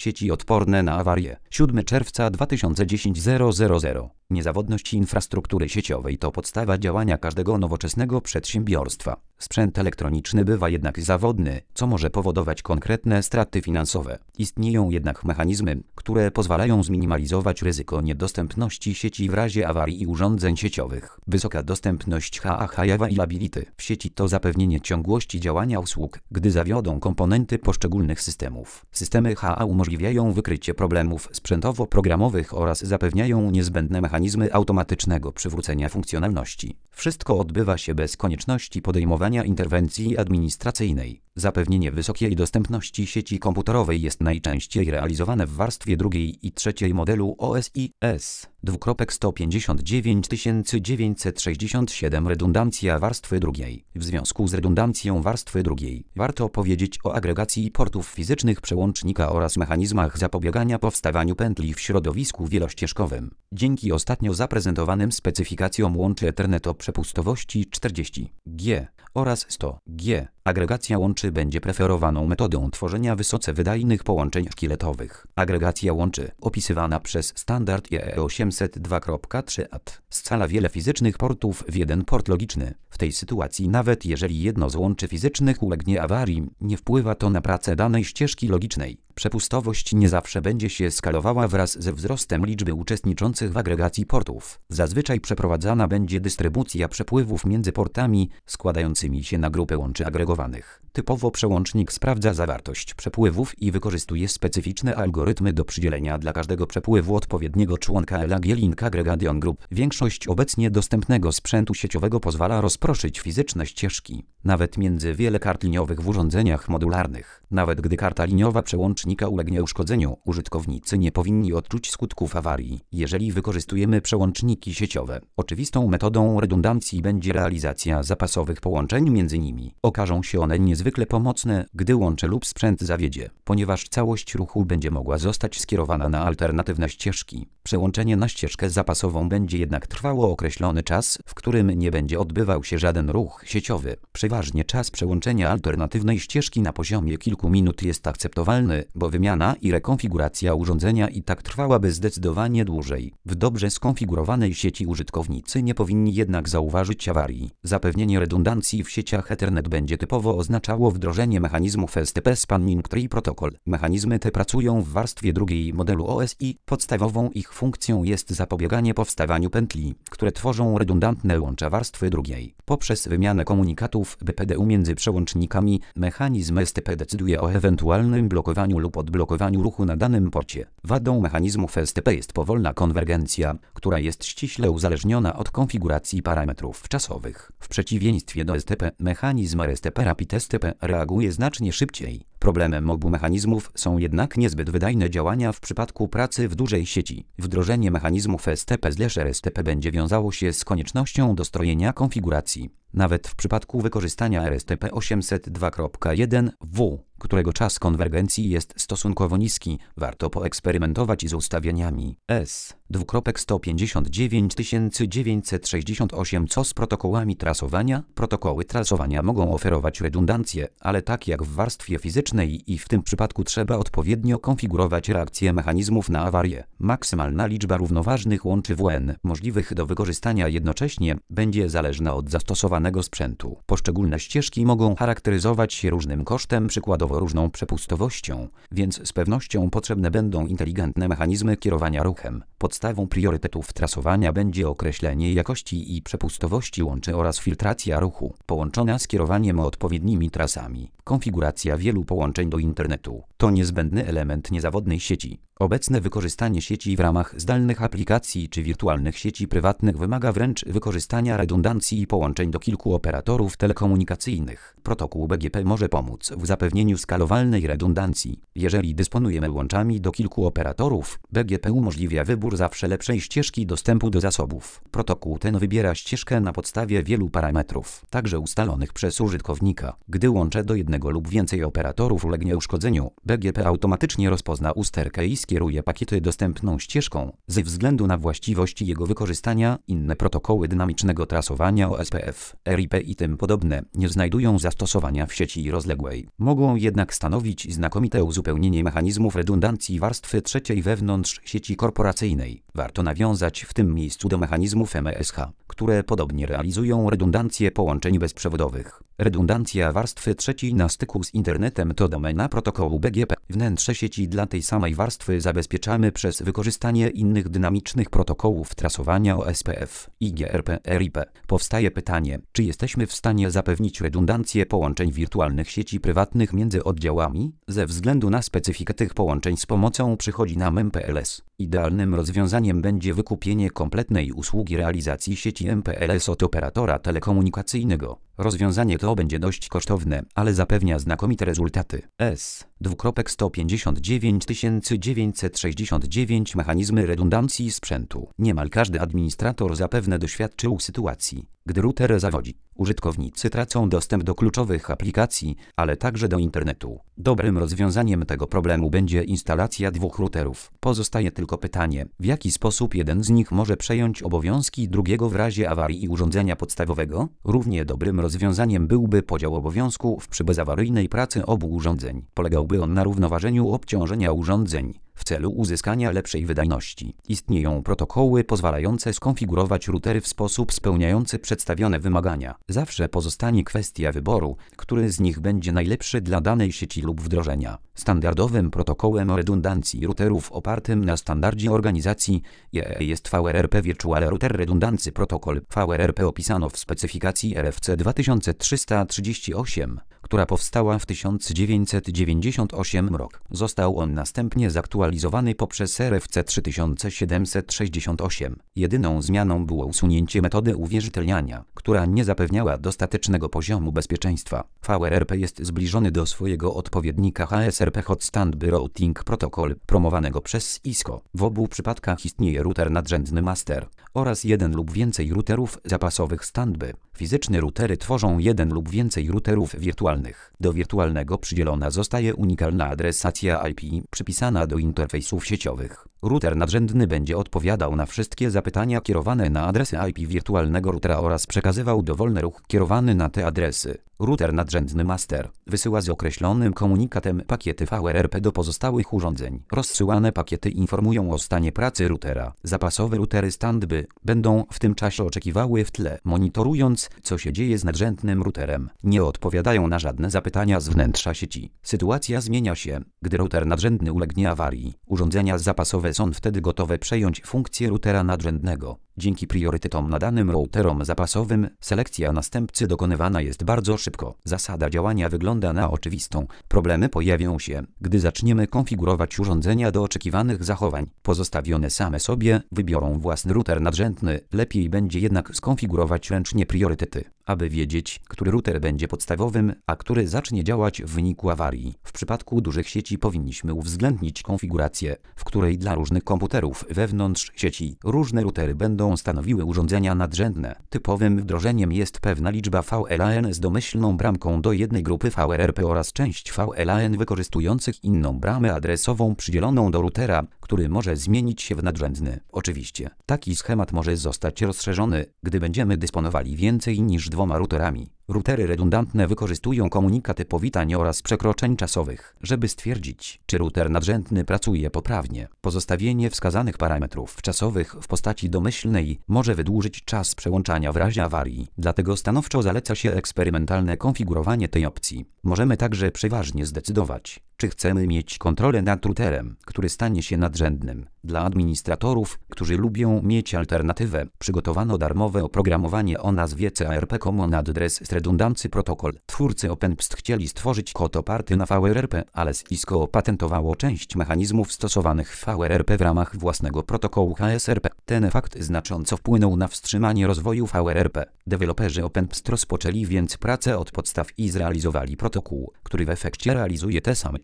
Sieci odporne na awarie. 7 czerwca 2010 000. Niezawodność infrastruktury sieciowej to podstawa działania każdego nowoczesnego przedsiębiorstwa. Sprzęt elektroniczny bywa jednak zawodny, co może powodować konkretne straty finansowe. Istnieją jednak mechanizmy, które pozwalają zminimalizować ryzyko niedostępności sieci w razie awarii i urządzeń sieciowych. Wysoka dostępność Availability w sieci to zapewnienie ciągłości działania usług, gdy zawiodą komponenty poszczególnych systemów. Systemy HA umożliwiają wykrycie problemów sprzętowo-programowych oraz zapewniają niezbędne mechanizmy automatycznego przywrócenia funkcjonalności. Wszystko odbywa się bez konieczności podejmowania interwencji administracyjnej. Zapewnienie wysokiej dostępności sieci komputerowej jest najczęściej realizowane w warstwie drugiej i trzeciej modelu OSI-S. 15967 redundancja warstwy drugiej. W związku z redundancją warstwy drugiej warto powiedzieć o agregacji portów fizycznych przełącznika oraz mechanizmach zapobiegania powstawaniu pętli w środowisku wielościeżkowym. Dzięki ostatnio zaprezentowanym specyfikacjom łączy Ethernet o przepustowości 40G oraz 100G. Agregacja łączy będzie preferowaną metodą tworzenia wysoce wydajnych połączeń szkieletowych. Agregacja łączy, opisywana przez standard IEEE 802.3 scala wiele fizycznych portów w jeden port logiczny. W tej sytuacji nawet jeżeli jedno z łączy fizycznych ulegnie awarii, nie wpływa to na pracę danej ścieżki logicznej. Przepustowość nie zawsze będzie się skalowała wraz ze wzrostem liczby uczestniczących w agregacji portów. Zazwyczaj przeprowadzana będzie dystrybucja przepływów między portami składającymi się na grupę łączy agregowanych. Typowo przełącznik sprawdza zawartość przepływów i wykorzystuje specyficzne algorytmy do przydzielenia dla każdego przepływu odpowiedniego członka LAG Link Aggregation Group. Większość obecnie dostępnego sprzętu sieciowego pozwala rozproszyć fizyczne ścieżki, nawet między wiele kart liniowych w urządzeniach modularnych. Nawet gdy karta liniowa przełącznika ulegnie uszkodzeniu, użytkownicy nie powinni odczuć skutków awarii, jeżeli wykorzystujemy przełączniki sieciowe. Oczywistą metodą redundancji będzie realizacja zapasowych połączeń między nimi. Okażą się one niezwykle pomocne, gdy łącze lub sprzęt zawiedzie, ponieważ całość ruchu będzie mogła zostać skierowana na alternatywne ścieżki. Przełączenie na ścieżkę zapasową będzie jednak trwało określony czas, w którym nie będzie odbywał się żaden ruch sieciowy. Przeważnie czas przełączenia alternatywnej ścieżki na poziomie kilku minut jest akceptowalny, bo wymiana i rekonfiguracja urządzenia i tak trwałaby zdecydowanie dłużej. W dobrze skonfigurowanej sieci użytkownicy nie powinni jednak zauważyć awarii. Zapewnienie redundancji w sieciach Ethernet będzie typowo oznaczało wdrożenie mechanizmów STP Spanning Tree Protocol. Mechanizmy te pracują w warstwie drugiej modelu OSI. Podstawową ich funkcją jest zapobieganie powstawaniu pętli, które tworzą redundantne łącza warstwy drugiej. Poprzez wymianę komunikatów BPDU między przełącznikami, mechanizm STP decyduje o ewentualnym blokowaniu lub odblokowaniu ruchu na danym porcie. Wadą mechanizmów STP jest powolna konwergencja, która jest ściśle uzależniona od konfiguracji parametrów czasowych. W przeciwieństwie do STP, mechanizm RSTP Rapid STP reaguje znacznie szybciej. Problemem obu mechanizmów są jednak niezbyt wydajne działania w przypadku pracy w dużej sieci. Wdrożenie mechanizmów STP/RSTP będzie wiązało się z koniecznością dostrojenia konfiguracji. Nawet w przypadku wykorzystania RSTP 802.1w, którego czas konwergencji jest stosunkowo niski, warto poeksperymentować z ustawieniami S. Co z protokołami trasowania? Protokoły trasowania mogą oferować redundancję, ale tak jak w warstwie fizycznej i w tym przypadku trzeba odpowiednio konfigurować reakcję mechanizmów na awarię. Maksymalna liczba równoważnych łączy WN możliwych do wykorzystania jednocześnie będzie zależna od zastosowanego sprzętu. Poszczególne ścieżki mogą charakteryzować się różnym kosztem, przykładowo różną przepustowością, więc z pewnością potrzebne będą inteligentne mechanizmy kierowania ruchem. Podstawą priorytetów trasowania będzie określenie jakości i przepustowości łączy oraz filtracja ruchu, połączona z kierowaniem odpowiednimi trasami. Konfiguracja wielu połączeń do internetu to niezbędny element niezawodnej sieci. Obecne wykorzystanie sieci w ramach zdalnych aplikacji czy wirtualnych sieci prywatnych wymaga wręcz wykorzystania redundancji i połączeń do kilku operatorów telekomunikacyjnych. Protokół BGP może pomóc w zapewnieniu skalowalnej redundancji. Jeżeli dysponujemy łączami do kilku operatorów, BGP umożliwia wybór zawsze lepszej ścieżki dostępu do zasobów. Protokół ten wybiera ścieżkę na podstawie wielu parametrów, także ustalonych przez użytkownika. Gdy łącze do jednego lub więcej operatorów ulegnie uszkodzeniu, BGP automatycznie rozpozna usterkę i skieruje kieruje pakiety dostępną ścieżką. Ze względu na właściwości jego wykorzystania, inne protokoły dynamicznego trasowania OSPF, RIP i tym podobne nie znajdują zastosowania w sieci rozległej. Mogą jednak stanowić znakomite uzupełnienie mechanizmów redundancji warstwy trzeciej wewnątrz sieci korporacyjnej. Warto nawiązać w tym miejscu do mechanizmów MESH, które podobnie realizują redundancję połączeń bezprzewodowych. Redundancja warstwy trzeciej na styku z internetem to domena protokołu BGP. Wnętrze sieci dla tej samej warstwy zabezpieczamy przez wykorzystanie innych dynamicznych protokołów trasowania OSPF i GRP RIP. Powstaje pytanie, czy jesteśmy w stanie zapewnić redundancję połączeń wirtualnych sieci prywatnych między oddziałami? Ze względu na specyfikę tych połączeń z pomocą przychodzi nam MPLS. Idealnym rozwiązaniem będzie wykupienie kompletnej usługi realizacji sieci MPLS od operatora telekomunikacyjnego. Rozwiązanie to będzie dość kosztowne, ale zapewnia znakomite rezultaty. S:159 969 Mechanizmy redundancji sprzętu. Niemal każdy administrator zapewne doświadczył sytuacji, gdy router zawodzi. Użytkownicy tracą dostęp do kluczowych aplikacji, ale także do internetu. Dobrym rozwiązaniem tego problemu będzie instalacja dwóch routerów. Pozostaje tylko pytanie, w jaki sposób jeden z nich może przejąć obowiązki drugiego w razie awarii urządzenia podstawowego? Równie dobrym rozwiązaniem byłby podział obowiązków przy bezawaryjnej pracy obu urządzeń. Polegałby on na równoważeniu obciążenia urządzeń w celu uzyskania lepszej wydajności. Istnieją protokoły pozwalające skonfigurować routery w sposób spełniający przedstawione wymagania. Zawsze pozostanie kwestia wyboru, który z nich będzie najlepszy dla danej sieci lub wdrożenia. Standardowym protokołem redundancji routerów opartym na standardzie organizacji IEEE jest VRRP Virtual Router Redundancy Protocol. VRRP opisano w specyfikacji RFC 2338, która powstała w 1998 roku. Został on następnie zaktualizowany poprzez RFC 3768. Jedyną zmianą było usunięcie metody uwierzytelniania, która nie zapewniała dostatecznego poziomu bezpieczeństwa. VRRP jest zbliżony do swojego odpowiednika HSRP Hot Standby Routing Protocol, promowanego przez Cisco. W obu przypadkach istnieje router nadrzędny master oraz jeden lub więcej routerów zapasowych standby. Fizyczne routery tworzą jeden lub więcej routerów wirtualnych. Do wirtualnego przydzielona zostaje unikalna adresacja IP przypisana do interfejsów sieciowych. Router nadrzędny będzie odpowiadał na wszystkie zapytania kierowane na adresy IP wirtualnego routera oraz przekazywał dowolny ruch kierowany na te adresy. Router nadrzędny master wysyła z określonym komunikatem pakiety VRRP do pozostałych urządzeń. Rozsyłane pakiety informują o stanie pracy routera. Zapasowe routery standby będą w tym czasie oczekiwały w tle, monitorując, co się dzieje z nadrzędnym routerem. Nie odpowiadają na żadne zapytania z wnętrza sieci. Sytuacja zmienia się, gdy router nadrzędny ulegnie awarii. Urządzenia zapasowe są wtedy gotowe przejąć funkcję routera nadrzędnego. Dzięki priorytetom nadanym routerom zapasowym, selekcja następcy dokonywana jest bardzo szybko. Zasada działania wygląda na oczywistą. Problemy pojawią się, gdy zaczniemy konfigurować urządzenia do oczekiwanych zachowań. Pozostawione same sobie wybiorą własny router nadrzędny, lepiej będzie jednak skonfigurować ręcznie priorytety, aby wiedzieć, który router będzie podstawowym, a który zacznie działać w wyniku awarii. W przypadku dużych sieci powinniśmy uwzględnić konfigurację, w której dla różnych komputerów wewnątrz sieci różne routery będą stanowiły urządzenia nadrzędne. Typowym wdrożeniem jest pewna liczba VLAN z domyślną bramką do jednej grupy VRRP oraz część VLAN wykorzystujących inną bramę adresową przydzieloną do routera, który może zmienić się w nadrzędny. Oczywiście, taki schemat może zostać rozszerzony, gdy będziemy dysponowali więcej niż dwoma routerami. Routery redundantne wykorzystują komunikaty powitań oraz przekroczeń czasowych, żeby stwierdzić, czy router nadrzędny pracuje poprawnie. Pozostawienie wskazanych parametrów czasowych w postaci domyślnej może wydłużyć czas przełączania w razie awarii. Dlatego stanowczo zaleca się eksperymentalne konfigurowanie tej opcji. Możemy także przeważnie zdecydować, czy chcemy mieć kontrolę nad routerem, który stanie się nadrzędnym. Dla administratorów, którzy lubią mieć alternatywę, przygotowano darmowe oprogramowanie o nazwie CARP Common Address Redundancy Protocol. Twórcy OpenPST chcieli stworzyć kod oparty na VRRP, ale Cisco opatentowało część mechanizmów stosowanych w VRRP w ramach własnego protokołu HSRP. Ten fakt znacząco wpłynął na wstrzymanie rozwoju VRRP. Deweloperzy OpenPST rozpoczęli więc pracę od podstaw i zrealizowali protokół, który w efekcie realizuje te same czynności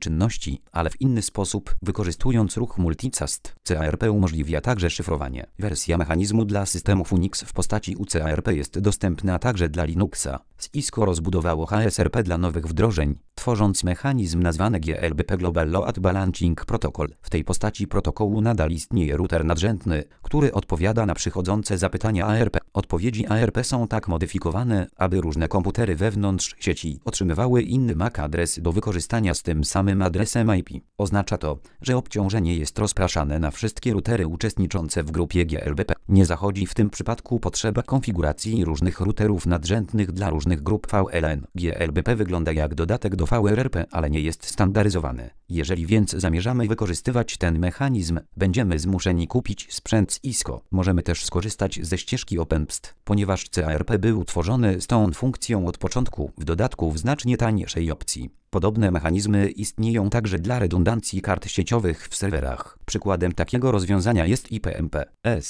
czynności, ale w inny sposób, wykorzystując ruch multicast. CARP umożliwia także szyfrowanie. Wersja mechanizmu dla systemów Unix w postaci UCARP jest dostępna także dla Linuxa. Cisco rozbudowało HSRP dla nowych wdrożeń, tworząc mechanizm nazwany GLBP Global Load Balancing Protocol. W tej postaci protokołu nadal istnieje router nadrzędny, który odpowiada na przychodzące zapytania ARP. Odpowiedzi ARP są tak modyfikowane, aby różne komputery wewnątrz sieci otrzymywały inny MAC adres do wykorzystania z tym samym adresem IP. Oznacza to, że obciążenie jest rozpraszane na wszystkie routery uczestniczące w grupie GLBP. Nie zachodzi w tym przypadku potrzeba konfiguracji różnych routerów nadrzędnych dla różnych grup VLN. GLBP wygląda jak dodatek do VRRP, ale nie jest standaryzowany. Jeżeli więc zamierzamy wykorzystywać ten mechanizm, będziemy zmuszeni kupić sprzęt z Cisco. Możemy też skorzystać ze ścieżki OpenPST, ponieważ CARP był utworzony z tą funkcją od początku, w dodatku w znacznie tańszej opcji. Podobne mechanizmy istnieją także dla redundancji kart sieciowych w serwerach. Przykładem takiego rozwiązania jest IPMP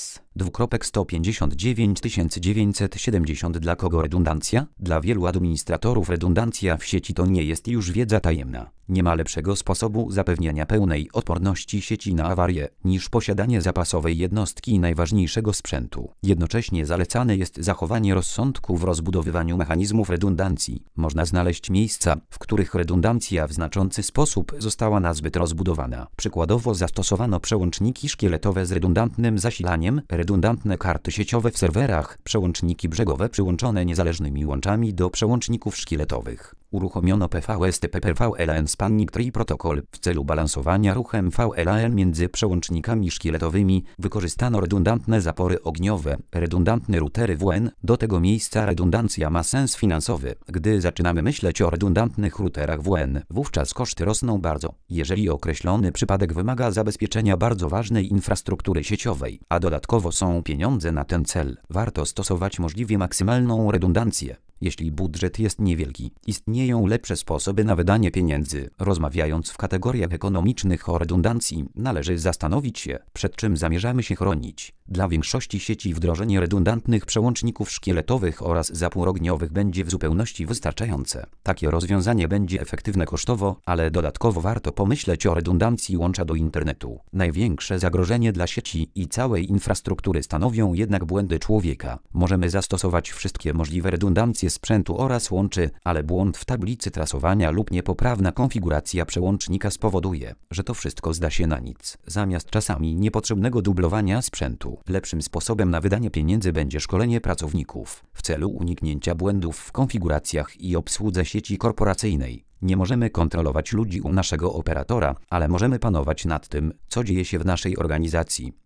S:15970. Dla kogo redundancja? Dla wielu administratorów redundancja w sieci to nie jest już wiedza tajemna. Nie ma lepszego sposobu zapewniania pełnej odporności sieci na awarie, niż posiadanie zapasowej jednostki najważniejszego sprzętu. Jednocześnie zalecane jest zachowanie rozsądku w rozbudowywaniu mechanizmów redundancji. Można znaleźć miejsca, w których redundancja w znaczący sposób została nazbyt rozbudowana. Przykładowo zastosowano przełączniki szkieletowe z redundantnym zasilaniem, redundantne karty sieciowe w serwerach, przełączniki brzegowe przyłączone niezależnymi łączami do przełączników szkieletowych. Uruchomiono PVSTP VLAN Spanning Tree Protocol w celu balansowania ruchem VLAN między przełącznikami szkieletowymi. Wykorzystano redundantne zapory ogniowe, redundantne routery WLAN. Do tego miejsca redundancja ma sens finansowy. Gdy zaczynamy myśleć o redundantnych routerach WLAN, wówczas koszty rosną bardzo. Jeżeli określony przypadek wymaga zabezpieczenia bardzo ważnej infrastruktury sieciowej, a dodatkowo są pieniądze na ten cel, warto stosować możliwie maksymalną redundancję. Jeśli budżet jest niewielki, istnieją lepsze sposoby na wydanie pieniędzy. Rozmawiając w kategoriach ekonomicznych o redundancji, należy zastanowić się, przed czym zamierzamy się chronić. Dla większości sieci wdrożenie redundantnych przełączników szkieletowych oraz zapór ogniowych będzie w zupełności wystarczające. Takie rozwiązanie będzie efektywne kosztowo, ale dodatkowo warto pomyśleć o redundancji łącza do internetu. Największe zagrożenie dla sieci i całej infrastruktury stanowią jednak błędy człowieka. Możemy zastosować wszystkie możliwe redundancje sprzętu oraz łączy, ale błąd w tablicy trasowania lub niepoprawna konfiguracja przełącznika spowoduje, że to wszystko zda się na nic. Zamiast czasami niepotrzebnego dublowania sprzętu, lepszym sposobem na wydanie pieniędzy będzie szkolenie pracowników w celu uniknięcia błędów w konfiguracjach i obsłudze sieci korporacyjnej. Nie możemy kontrolować ludzi u naszego operatora, ale możemy panować nad tym, co dzieje się w naszej organizacji.